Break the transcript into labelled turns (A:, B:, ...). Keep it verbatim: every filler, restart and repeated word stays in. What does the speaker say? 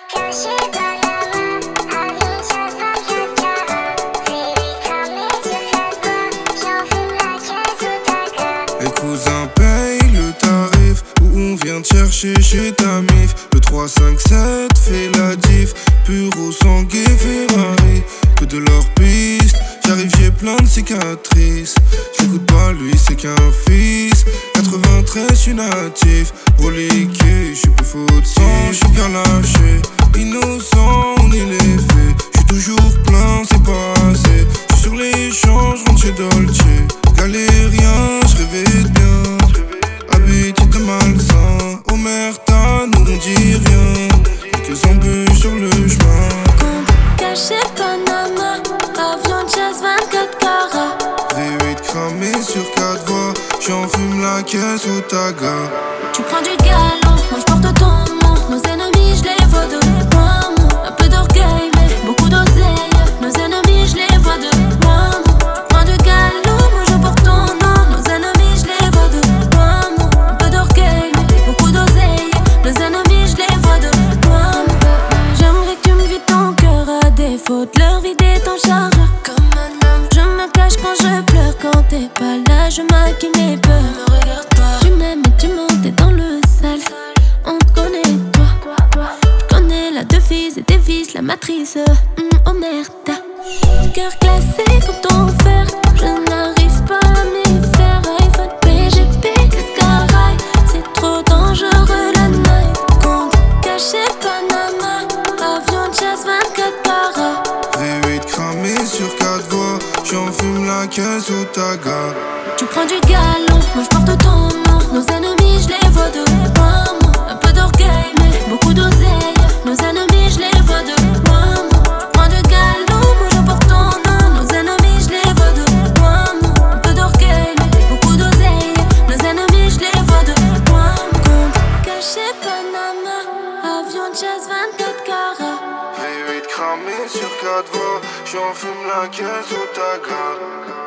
A: Les cousins payent le tarif où on vient te chercher chez ta mif. Le trois cinq sept fait la diff. Puro, sangué, Ferrari. Que de leur piste. J'arrive, j'ai plein de cicatrices. J'écoute pas lui, c'est qu'un fils. quatre-vingt-treize, j'suis natif. Reliqué, j'suis plus faux de sang, j'suis bien lâché. Innocent, on y les fait. J'suis toujours plein, c'est pas assez. J'suis sur les champs, j'rentre chez Dolce. Galérien, j'rêvais de bien. Habitude de malsain. Omerta, nous on dit rien. Quelques embûches sur le chemin.
B: Compte caché Panama. Avion de chasse vingt-quatre carats.
A: V huit cramé sur quatre voies. J'enfume la caisse au taga.
B: Tu prends du galon, moi j'porte ton nom. Nos ennemis, j'les vois de loin. Un peu d'orgueil, mais beaucoup d'oseille. Nos ennemis, j'les vois de loin. Tu prends du galon, moi je porte ton nom. Nos ennemis, j'les vois de loin. Un peu d'orgueil, mais beaucoup d'oseille. Nos ennemis, j'les vois de loin. J'aimerais que tu me vides ton cœur à défaut de leur vider ton chargeur. Comme un homme, je me cache quand je pleure. Quand t'es pas là, je maquille mes peurs. Ne me regarde pas. Tu m'aimes et tu montes dans le sale. On te connaît, toi. Tu connais la devise et dévise la matrice. Mmh, omerta. Cœur classé comme ton fer. Je n'arrive pas à m'y faire. iPhone, P G P, Cascaraï. C'est trop dangereux la night. Compte caché Panama. Avion de chasse vingt-quatre carats.
A: V huit cramé sur quatre voies. J'enfume la caisse au taga.
B: Tu prends du galon, moi j'porte ton nom. Nos ennemis, j'les vois de loin. Un peu d'orgueil, mais beaucoup d'oseille. Nos ennemis, j'les vois de loin. Tu prends du galon, moi je porte ton nom. Nos ennemis, j'les vois de loin. Un peu d'orgueil, mais beaucoup d'oseille. Nos ennemis, j'les vois de loin. Compte caché Panama. Avion de chasse vingt-quatre carats.
A: V huit cramé sur quatre voies. J'enfume la caisse au taga.